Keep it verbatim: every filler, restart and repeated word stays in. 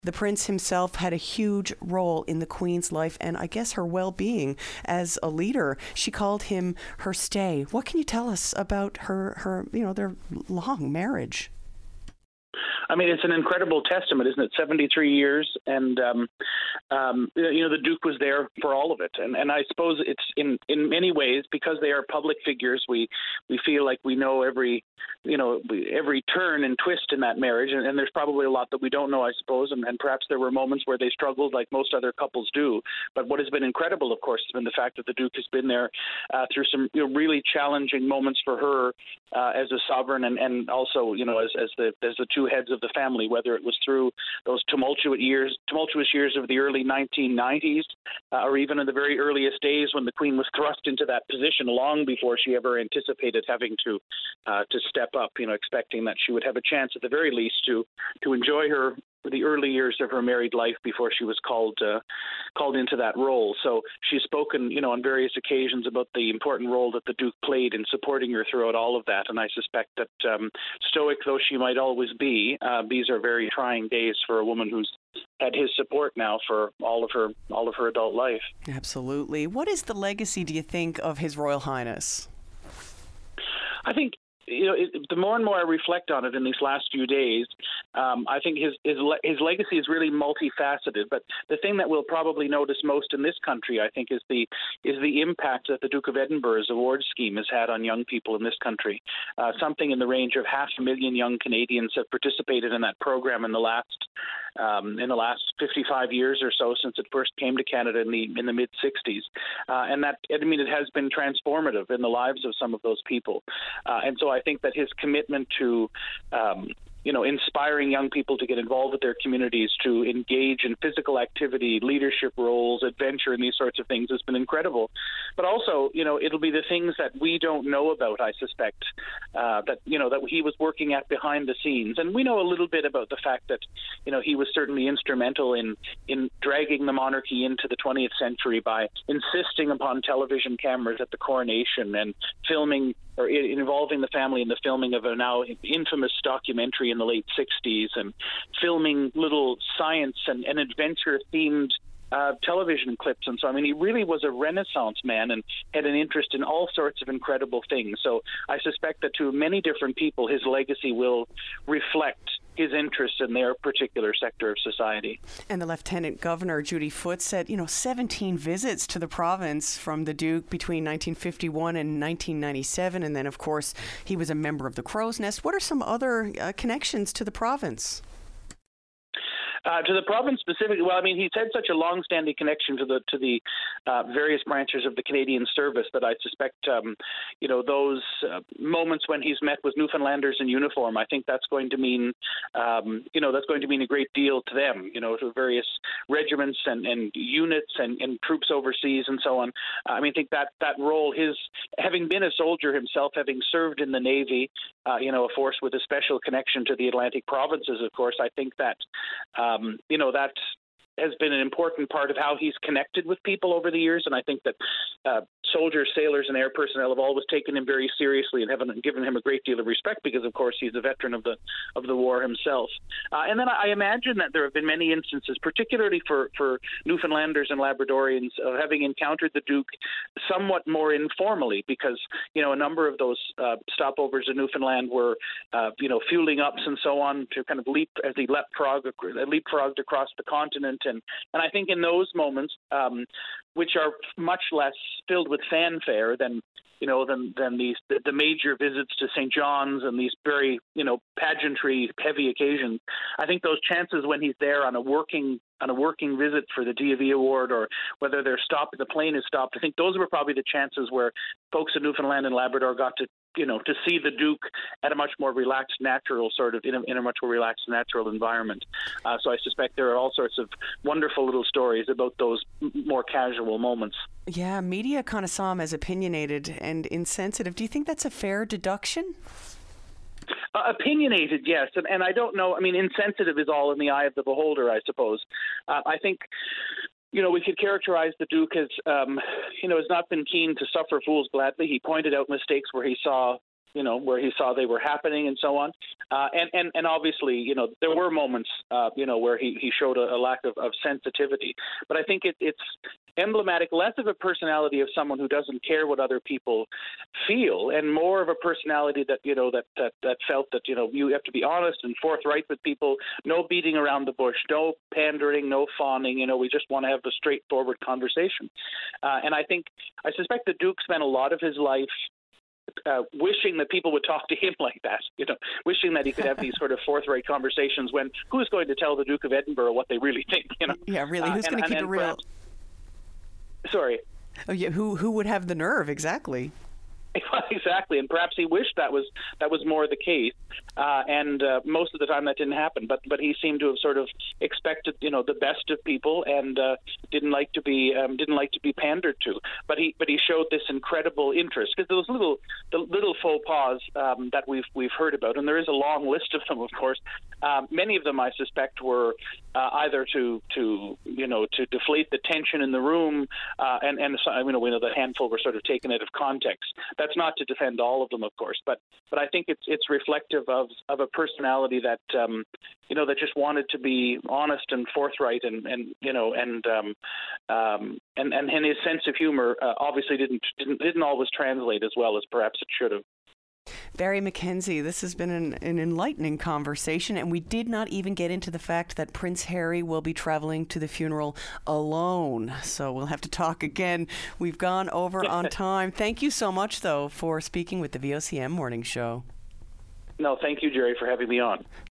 The prince himself had a huge role in the Queen's life and I guess her well-being as a leader. She called him her stay. What can you tell us about her, her you know, their long marriage? I mean, it's an incredible testament, isn't it? seventy-three years, and um, um, you know, the Duke was there for all of it. And, and I suppose it's in, in many ways because they are public figures. We we feel like we know every you know every turn and twist in that marriage, and, and there's probably a lot that we don't know, I suppose. And, and perhaps there were moments where they struggled, like most other couples do. But what has been incredible, of course, has been the fact that the Duke has been there uh, through some you know, really challenging moments for her uh, as a sovereign, and, and also you know as, as the as the two heads of the family, whether it was through those tumultuous years, tumultuous years of the early nineteen nineties, uh, or even in the very earliest days when the Queen was thrust into that position long before she ever anticipated having to uh, to step up. You know, expecting that she would have a chance at the very least to to enjoy her the early years of her married life before she was called uh, called into that role. So she's spoken, you know, on various occasions about the important role that the Duke played in supporting her throughout all of that. And I suspect that um, stoic though she might always be, uh, these are very trying days for a woman who's had his support now for all of her all of her adult life. Absolutely. What is the legacy, do you think, of His Royal Highness? I think you know, it, the more and more I reflect on it in these last few days, um, I think his his, le- his legacy is really multifaceted. But the thing that we'll probably notice most in this country, I think, is the is the impact that the Duke of Edinburgh's award scheme has had on young people in this country. Uh, something in the range of half a million young Canadians have participated in that program in the last um, in the last fifty-five years or so since it first came to Canada in the in the mid sixties, uh, and that I mean it has been transformative in the lives of some of those people, uh, and so I think that his commitment to um, you know, inspiring young people to get involved with their communities, to engage in physical activity, leadership roles, adventure, and these sorts of things has been incredible. But also, you know, it'll be the things that we don't know about, I suspect, uh, that, you know, that he was working at behind the scenes. And we know a little bit about the fact that, you know, he was certainly instrumental in, in dragging the monarchy into the twentieth century by insisting upon television cameras at the coronation and filming or involving the family in the filming of a now infamous documentary in the late sixties, and filming little science and, and adventure-themed uh, television clips. And so, I mean, he really was a Renaissance man and had an interest in all sorts of incredible things. So I suspect that to many different people, his legacy will reflect his interest in their particular sector of society. And the Lieutenant Governor, Judy Foote, said, you know, seventeen visits to the province from the Duke between nineteen fifty-one and nineteen ninety-seven. And then, of course, he was a member of the Crow's Nest. What are some other uh, connections to the province? Uh, to the province specifically, well, I mean, he's had such a long-standing connection to the to the uh, various branches of the Canadian service that I suspect, um, you know, those uh, moments when he's met with Newfoundlanders in uniform, I think that's going to mean, um, you know, that's going to mean a great deal to them, you know, to various regiments and, and units and, and troops overseas and so on. I mean, I think that that role, his having been a soldier himself, having served in the Navy, uh, you know, a force with a special connection to the Atlantic provinces, of course, I think that. Uh, Um, you know, that has been an important part of how he's connected with people over the years. And I think that uh, soldiers, sailors, and air personnel have always taken him very seriously and haven't given him a great deal of respect because, of course, he's a veteran of the of the war himself. Uh, and then I imagine that there have been many instances, particularly for, for Newfoundlanders and Labradorians, of having encountered the Duke somewhat more informally because, you know, a number of those uh, stopovers in Newfoundland were, uh, you know, fueling ups and so on to kind of leap as he leapfrog, leapfrogged across the continent. And, and I think in those moments, um, which are much less filled with fanfare than, you know, than than these the, the major visits to Saint John's and these very, you know, pageantry heavy occasions. I think those chances when he's there on a working on a working visit for the D of E award, or whether they're stopped, the plane is stopped, I think those were probably the chances where folks in Newfoundland and Labrador got to, you know, to see the Duke at a much more relaxed, natural sort of, in a, in a much more relaxed, natural environment. Uh, so I suspect there are all sorts of wonderful little stories about those m- more casual moments. Yeah, media kind of saw him as opinionated and insensitive. Do you think that's a fair deduction? Uh, opinionated, yes. And, and I don't know, I mean, insensitive is all in the eye of the beholder, I suppose. Uh, I think, you know, we could characterize the Duke as, um, you know, has not been keen to suffer fools gladly. He pointed out mistakes where he saw you know, where he saw they were happening and so on. Uh, and, and, and obviously, you know, there were moments, uh, you know, where he, he showed a, a lack of, of sensitivity. But I think it, it's emblematic less of a personality of someone who doesn't care what other people feel, and more of a personality that, you know, that, that, that felt that, you know, you have to be honest and forthright with people, no beating around the bush, no pandering, no fawning, you know, we just want to have a straightforward conversation. Uh, and I think, I suspect the Duke spent a lot of his life Uh, wishing that people would talk to him like that, you know, wishing that he could have these sort of forthright conversations when who's going to tell the Duke of Edinburgh what they really think, you know? Yeah, really, who's uh, going to keep it real? Perhaps, sorry. Oh, yeah, who who would have the nerve, exactly? Exactly, and perhaps he wished that was that was more the case, uh, and uh, most of the time that didn't happen. But but he seemed to have sort of expected, you know, the best of people, and uh, didn't like to be um, didn't like to be pandered to. But he but he showed this incredible interest, because those little the little faux pas um, that we've we've heard about, and there is a long list of them, of course. Um, many of them, I suspect, were uh, either to to you know to deflate the tension in the room, uh, and and you know we know the handful were sort of taken out of context. That's not to defend all of them, of course, but but I think it's it's reflective of, of a personality that um, you know that just wanted to be honest and forthright, and, and you know and um, um, and and and his sense of humor uh, obviously didn't, didn't didn't always translate as well as perhaps it should have. Barry McKenzie, this has been an, an enlightening conversation, and we did not even get into the fact that Prince Harry will be traveling to the funeral alone. So we'll have to talk again. We've gone over on time. Thank you so much, though, for speaking with the V O C M Morning Show. No, thank you, Jerry, for having me on.